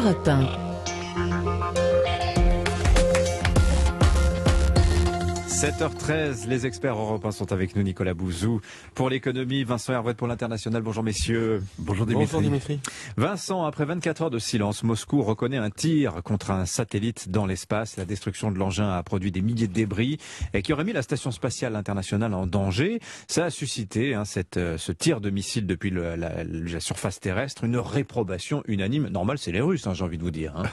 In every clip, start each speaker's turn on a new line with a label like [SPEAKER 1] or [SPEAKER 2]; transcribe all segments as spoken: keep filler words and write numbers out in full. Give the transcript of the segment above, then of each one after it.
[SPEAKER 1] Europe un.
[SPEAKER 2] sept heures treize, les experts européens sont avec nous. Nicolas Bouzou pour l'économie, Vincent Hervouet pour l'international. Bonjour messieurs.
[SPEAKER 3] Bonjour Dimitri.
[SPEAKER 4] Bonjour Dimitri.
[SPEAKER 2] Vincent, après vingt-quatre heures de silence, Moscou reconnaît un tir contre un satellite dans l'espace. La destruction de l'engin a produit des milliers de débris et qui aurait mis la station spatiale internationale en danger. Ça a suscité hein, cette, ce tir de missile depuis le, la, la surface terrestre, une réprobation unanime. Normal, c'est les Russes, hein, j'ai envie de vous dire. Hein.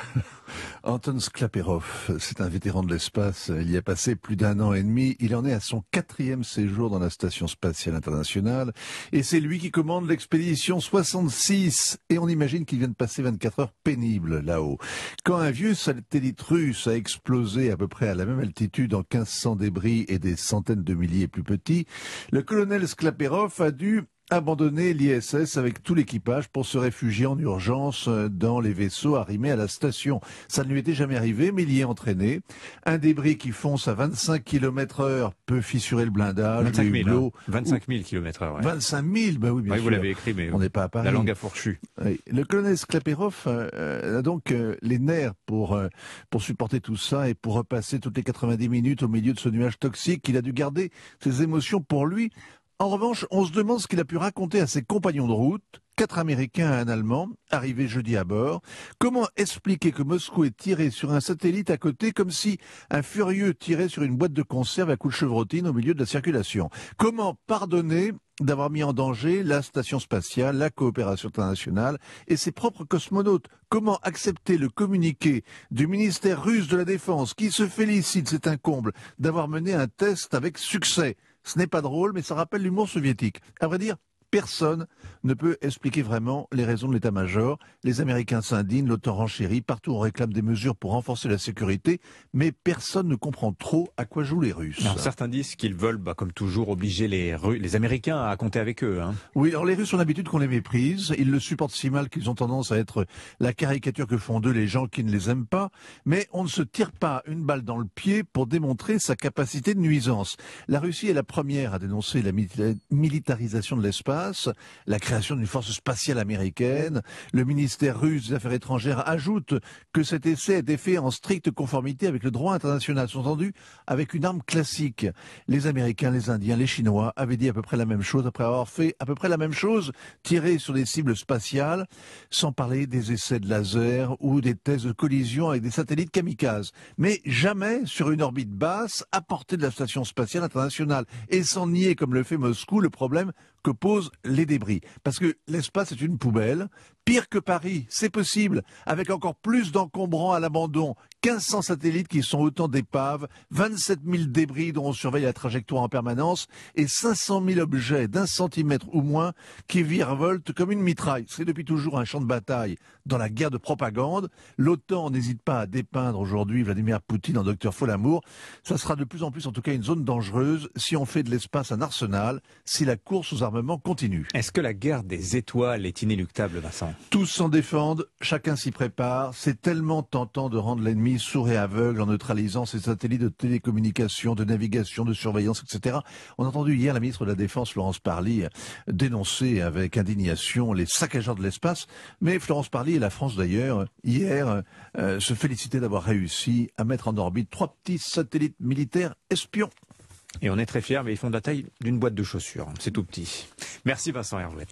[SPEAKER 3] Anton Sklaperov, c'est un vétéran de l'espace. Il y a passé plus d'un an et demi. Il en est à son quatrième séjour dans la Station spatiale internationale. Et c'est lui qui commande l'expédition soixante-six. Et on imagine qu'il vient de passer vingt-quatre heures pénibles là-haut. Quand un vieux satellite russe a explosé à peu près à la même altitude en mille cinq cents débris et des centaines de milliers plus petits, le colonel Sklaperov a dû abandonner l'I S S avec tout l'équipage pour se réfugier en urgence dans les vaisseaux arrimés à la station. Ça ne lui était jamais arrivé, mais il y est entraîné. Un débris qui fonce à vingt-cinq kilomètres heure peut fissurer le blindage,
[SPEAKER 2] vingt-cinq
[SPEAKER 3] le
[SPEAKER 2] mille,
[SPEAKER 3] hublot.
[SPEAKER 2] hein. vingt-cinq mille kilomètres heure. Ouais.
[SPEAKER 3] vingt-cinq mille, bah oui, bien
[SPEAKER 2] oui,
[SPEAKER 3] sûr.
[SPEAKER 2] vous l'avez écrit, mais
[SPEAKER 3] on n'est pas à Paris.
[SPEAKER 2] La langue a fourchu.
[SPEAKER 3] Oui. Le colonel Sklaperov euh, a donc euh, les nerfs pour, euh, pour supporter tout ça et pour repasser toutes les quatre-vingt-dix minutes au milieu de ce nuage toxique. Il a dû garder ses émotions pour lui. En revanche, on se demande ce qu'il a pu raconter à ses compagnons de route, quatre Américains et un Allemand, arrivés jeudi à bord. Comment expliquer que Moscou ait tiré sur un satellite à côté comme si un furieux tirait sur une boîte de conserve à coups de chevrotine au milieu de la circulation? Comment pardonner d'avoir mis en danger la station spatiale, la coopération internationale et ses propres cosmonautes? Comment accepter le communiqué du ministère russe de la Défense qui se félicite, c'est un comble, d'avoir mené un test avec succès? Ce n'est pas drôle, mais ça rappelle l'humour soviétique. À vrai dire, personne ne peut expliquer vraiment les raisons de l'état-major. Les Américains s'indignent, l'OTAN renchérit, partout on réclame des mesures pour renforcer la sécurité, mais personne ne comprend trop à quoi jouent les Russes.
[SPEAKER 2] Alors, certains disent qu'ils veulent, bah, comme toujours, obliger les, Russes, les Américains à compter avec eux. Hein.
[SPEAKER 3] Oui, alors les Russes ont l'habitude qu'on les méprise, ils le supportent si mal qu'ils ont tendance à être la caricature que font d'eux les gens qui ne les aiment pas, mais on ne se tire pas une balle dans le pied pour démontrer sa capacité de nuisance. La Russie est la première à dénoncer la militarisation de l'espace, la création d'une force spatiale américaine. Le ministère russe des Affaires étrangères ajoute que cet essai a été fait en stricte conformité avec le droit international, sous-entendu avec une arme classique. Les Américains, les Indiens, les Chinois avaient dit à peu près la même chose après avoir fait à peu près la même chose, tirer sur des cibles spatiales, sans parler des essais de laser ou des tests de collision avec des satellites kamikazes. Mais jamais sur une orbite basse à portée de la Station spatiale internationale. Et sans nier, comme le fait Moscou, le problème que posent les débris. Parce que l'espace est une poubelle. Pire que Paris, c'est possible, avec encore plus d'encombrants à l'abandon, mille cinq cents satellites qui sont autant d'épaves, vingt-sept mille débris dont on surveille la trajectoire en permanence, et cinq cent mille objets d'un centimètre ou moins qui virevoltent comme une mitraille. C'est depuis toujours un champ de bataille dans la guerre de propagande. L'OTAN n'hésite pas à dépeindre aujourd'hui Vladimir Poutine en docteur Folamour. Ça sera de plus en plus en tout cas une zone dangereuse si on fait de l'espace un arsenal, si la course aux armements continue.
[SPEAKER 2] Est-ce que la guerre des étoiles est inéluctable, Vincent ?
[SPEAKER 3] Tous s'en défendent, chacun s'y prépare. C'est tellement tentant de rendre l'ennemi sourd et aveugle en neutralisant ses satellites de télécommunication, de navigation, de surveillance, et cetera. On a entendu hier la ministre de la Défense, Florence Parly, dénoncer avec indignation les saccageurs de l'espace. Mais Florence Parly et la France d'ailleurs, hier, euh, se félicitaient d'avoir réussi à mettre en orbite trois petits satellites militaires espions.
[SPEAKER 2] Et on est très fiers, mais ils font de la taille d'une boîte de chaussures. C'est tout petit. Merci Vincent Hervouet.